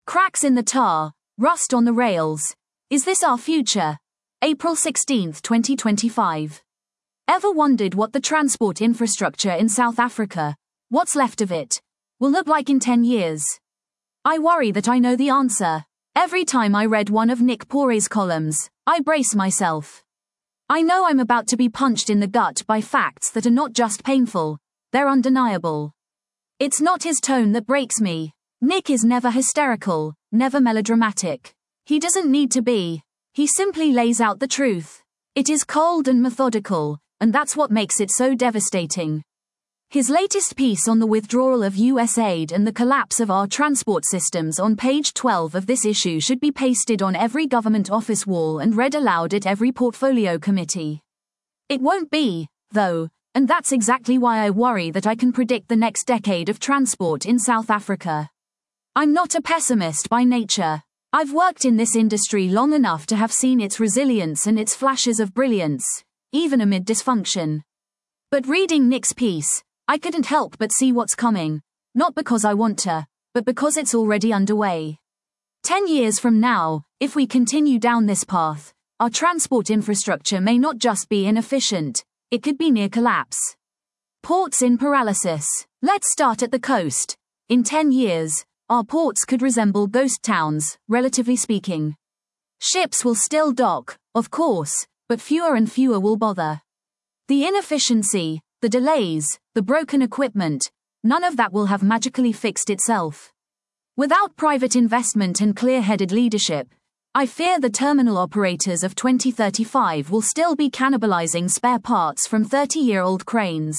Cracks in the tar, rust on the rails. Is this our future? April 16, 2025. Ever wondered what the transport infrastructure in South Africa, what's left of it, will look like in 10 years? I worry that I know the answer. Every time I read one of Nick Pore's columns, I brace myself. I know I'm about to be punched in the gut by facts that are not just painful, they're undeniable. It's not his tone that breaks me. Nick is never hysterical, never melodramatic. He doesn't need to be. He simply lays out the truth. It is cold and methodical, and that's what makes it so devastating. His latest piece on the withdrawal of US aid and the collapse of our transport systems on page 12 of this issue should be pasted on every government office wall and read aloud at every portfolio committee. It won't be, though, and that's exactly why I worry that I can predict the next decade of transport in South Africa. I'm not a pessimist by nature. I've worked in this industry long enough to have seen its resilience and its flashes of brilliance, even amid dysfunction. But reading Nick's piece, I couldn't help but see what's coming, not because I want to, but because it's already underway. 10 years from now, if we continue down this path, our transport infrastructure may not just be inefficient, it could be near collapse. Ports in paralysis. Let's start at the coast. In 10 years, our ports could resemble ghost towns, relatively speaking. Ships will still dock, of course, but fewer and fewer will bother. The inefficiency, the delays, the broken equipment, none of that will have magically fixed itself. Without private investment and clear-headed leadership, I fear the terminal operators of 2035 will still be cannibalizing spare parts from 30-year-old cranes.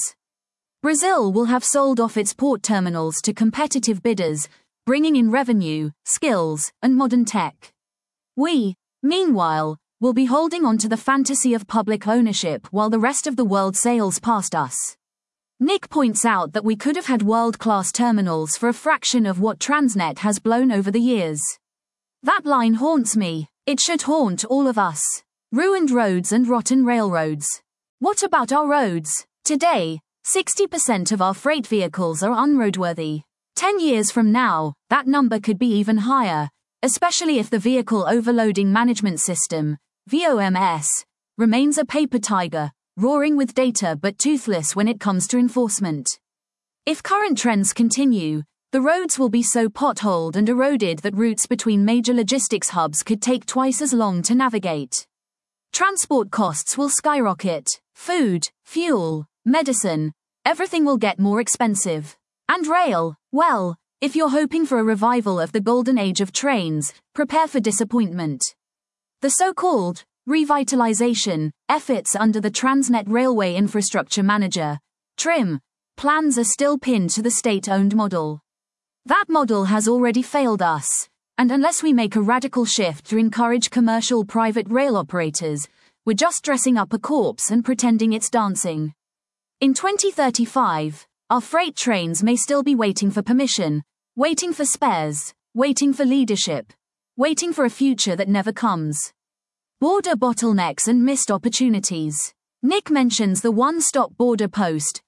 Brazil will have sold off its port terminals to competitive bidders, bringing in revenue, skills, and modern tech. We, meanwhile, will be holding on to the fantasy of public ownership while the rest of the world sails past us. Nick points out that we could have had world-class terminals for a fraction of what Transnet has blown over the years. That line haunts me. It should haunt all of us. Ruined roads and rotten railroads. What about our roads? Today, 60% of our freight vehicles are unroadworthy. 10 years from now, that number could be even higher, especially if the Vehicle Overloading Management System, VOMS, remains a paper tiger, roaring with data but toothless when it comes to enforcement. If current trends continue, the roads will be so potholed and eroded that routes between major logistics hubs could take twice as long to navigate. Transport costs will skyrocket. Food, fuel, medicine, everything will get more expensive. And rail, well, if you're hoping for a revival of the golden age of trains, prepare for disappointment. The so-called revitalization efforts under the Transnet Railway Infrastructure Manager, TRIM, plans are still pinned to the state-owned model. That model has already failed us, and unless we make a radical shift to encourage commercial private rail operators, we're just dressing up a corpse and pretending it's dancing. In 2035, our freight trains may still be waiting for permission, waiting for spares, waiting for leadership, waiting for a future that never comes. Border bottlenecks and missed opportunities. Nick mentions the One-Stop Border Post,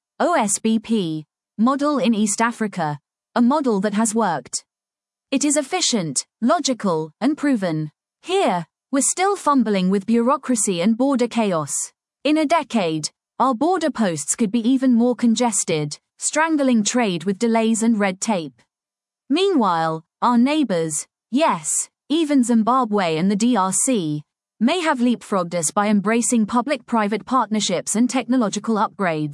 OSBP, model in East Africa, a model that has worked. It is efficient, logical, and proven. Here, we're still fumbling with bureaucracy and border chaos. In a decade, our border posts could be even more congested, strangling trade with delays and red tape. Meanwhile, our neighbors, yes, even Zimbabwe and the DRC, may have leapfrogged us by embracing public-private partnerships and technological upgrades.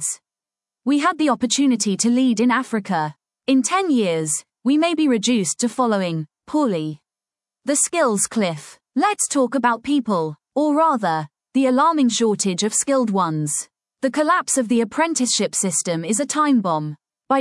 We had the opportunity to lead in Africa. In 10 years, we may be reduced to following, poorly. The skills cliff. Let's talk about people, or rather, the alarming shortage of skilled ones. The collapse of the apprenticeship system is a time bomb. By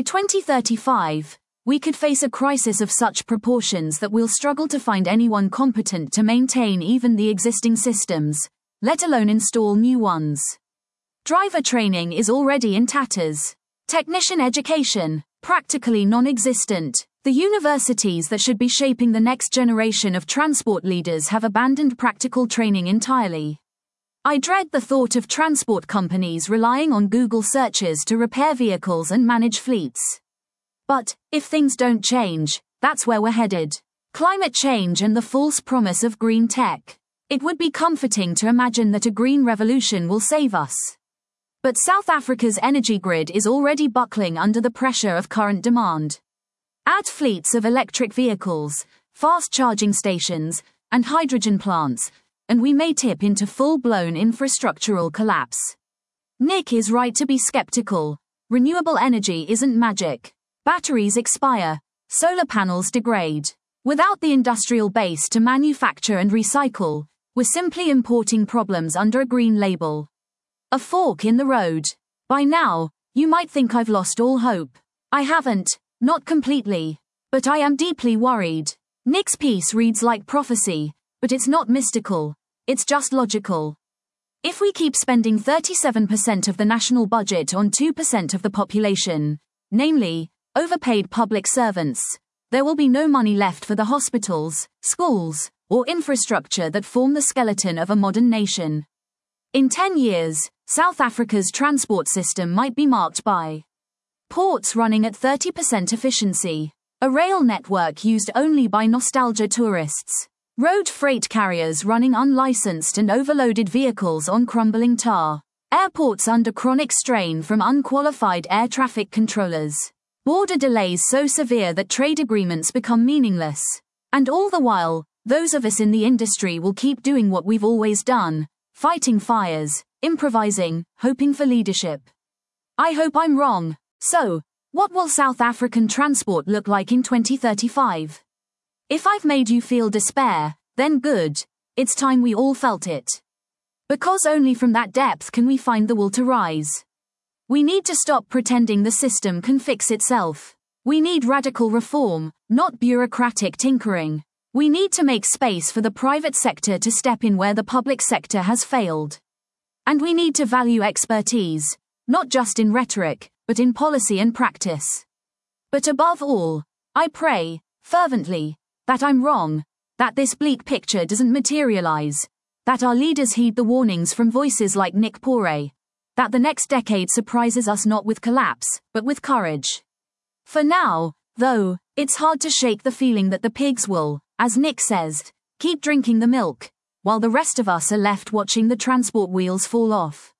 2035, we could face a crisis of such proportions that we'll struggle to find anyone competent to maintain even the existing systems, let alone install new ones. Driver training is already in tatters. Technician education, practically non-existent. The universities that should be shaping the next generation of transport leaders have abandoned practical training entirely. I dread the thought of transport companies relying on Google searches to repair vehicles and manage fleets. But, if things don't change, that's where we're headed. Climate change and the false promise of green tech. It would be comforting to imagine that a green revolution will save us. But South Africa's energy grid is already buckling under the pressure of current demand. Add fleets of electric vehicles, fast charging stations, and hydrogen plants, and we may tip into full-blown infrastructural collapse. Nick is right to be skeptical. Renewable energy isn't magic. Batteries expire. Solar panels degrade. Without the industrial base to manufacture and recycle, we're simply importing problems under a green label. A fork in the road. By now, you might think I've lost all hope. I haven't, not completely. But I am deeply worried. Nick's piece reads like prophecy, but it's not mystical. It's just logical. If we keep spending 37% of the national budget on 2% of the population, namely, overpaid public servants, there will be no money left for the hospitals, schools, or infrastructure that form the skeleton of a modern nation. In 10 years, South Africa's transport system might be marked by ports running at 30% efficiency, a rail network used only by nostalgia tourists, road freight carriers running unlicensed and overloaded vehicles on crumbling tar, airports under chronic strain from unqualified air traffic controllers, border delays so severe that trade agreements become meaningless. And all the while, those of us in the industry will keep doing what we've always done, fighting fires, improvising, hoping for leadership. I hope I'm wrong. So, what will South African transport look like in 2035? If I've made you feel despair, then good. It's time we all felt it. Because only from that depth can we find the will to rise. We need to stop pretending the system can fix itself. We need radical reform, not bureaucratic tinkering. We need to make space for the private sector to step in where the public sector has failed. And we need to value expertise, not just in rhetoric, but in policy and practice. But above all, I pray, fervently, that I'm wrong, that this bleak picture doesn't materialize, that our leaders heed the warnings from voices like Nick Pore, that the next decade surprises us not with collapse, but with courage. For now, though, it's hard to shake the feeling that the pigs will, as Nick says, keep drinking the milk, while the rest of us are left watching the transport wheels fall off.